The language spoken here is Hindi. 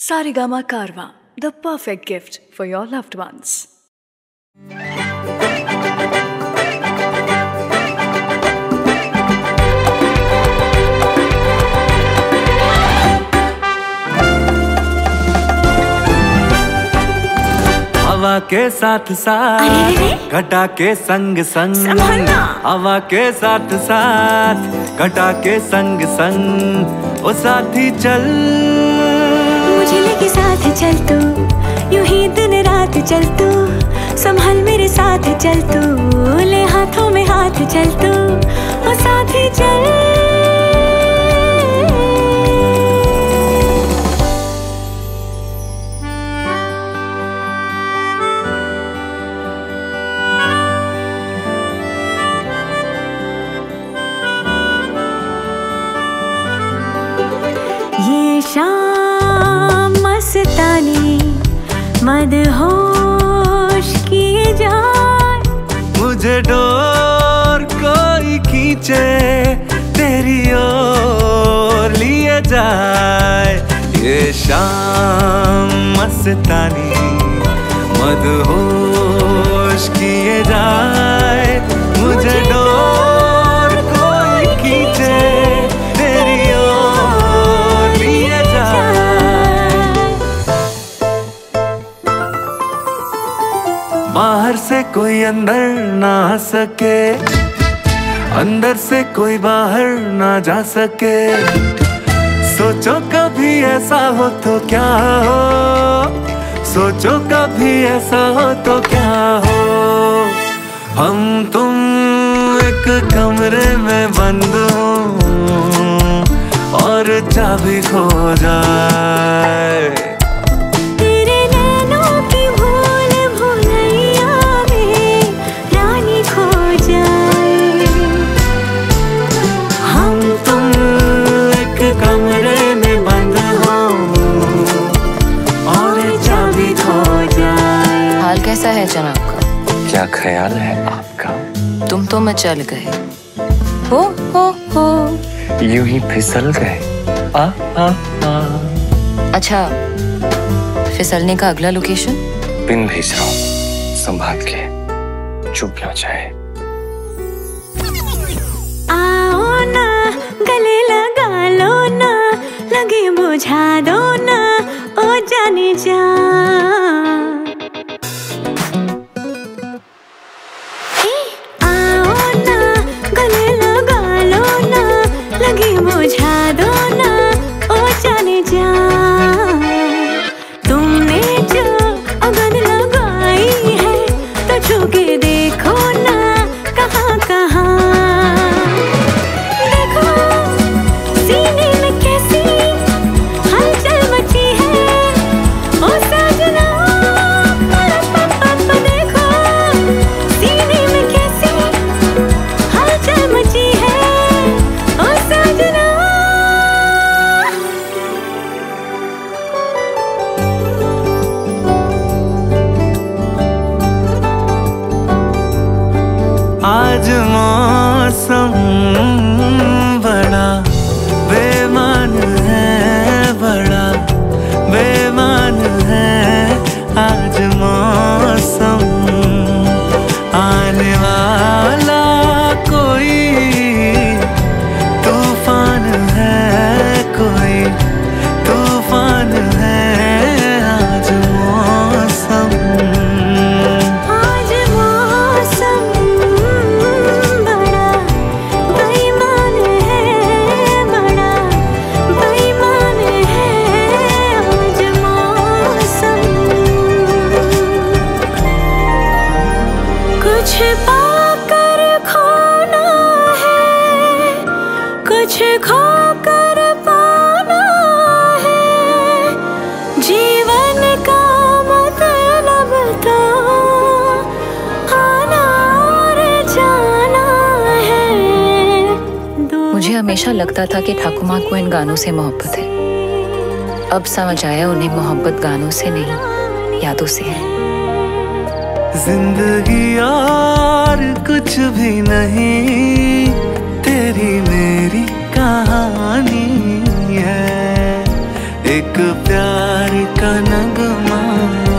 Sarigama Karwa, the perfect gift for your loved ones. हवा के साथ साथ घटा के संग संग, हवा के साथ साथ घटा के संग संग, ओ साथी चल मुझे लेके साथ चल तू, यूं ही दिन रात चल तू, संभल मेरे साथ चल तू, ले हाथों में हाथ चल तू, ओ साथी चल। ये शाम मस्तानी मदहोश किए जाए, मुझे डोर कोई खींचे तेरी ओर लिए जाए। ये शाम मस्तानी मदहोश किए जाए, मुझे डोर कोई खींचे तेरी ओर लिए जाए। बाहर से कोई अंदर ना आ सके, अंदर से कोई बाहर ना जा सके, सोचो कभी ऐसा हो तो क्या हो, सोचो कभी ऐसा हो तो क्या हो। हम तुम एक कमरे में बंद हो और चाबी खो जाए। तेरे नैनों की भूल भुलैया में रानी खो जाए। हम तुम एक कमरे में बंद हो और चाबी खो जाए। हाल कैसा है जनाब का? क्या ख्याल है आपका? तुम तो मचल गए हो यूं ही फिसल गए। आ आ आ अच्छा, फिसलने का अगला लोकेशन? पिन भेज रहा हूँ, संभाल के, चुप ना जाए। आओ ना गले लगा लो ना, लगे बुझा दो ना, ओ जाने जा। आओ ना गले लगा लो ना, लगे बुझा दो ना, ओ जाने जा। तुमने जो अगन लगाई है तो छू के देखो ना, कहाँ कहाँ देखो, सीने में कैसी हलचल मची है, ओ सजना। देखो सीने में कैसी हलचल मची है, ओ सजना। आज मौसम बड़ा बेमान है, बड़ा बेमान है। आज मौसम आने वाला कोई तूफान है, कोई तूफान है। आज मौसम आज मौसम बड़ा बेईमान है, बड़ा बेईमान है। आज मौसम कुछ पाकर खोना है, कुछ खोकर पाना है, जीवन का मतलब तो आना और जाना है। मुझे हमेशा लगता था कि ठाकुर माँ को इन गानों से मोहब्बत है। अब समझ आया उन्हें मोहब्बत गानों से नहीं, यादों से है। जिंदगी और कुछ भी नहीं, तेरी मेरी कहानी है। एक प्यार का नगमा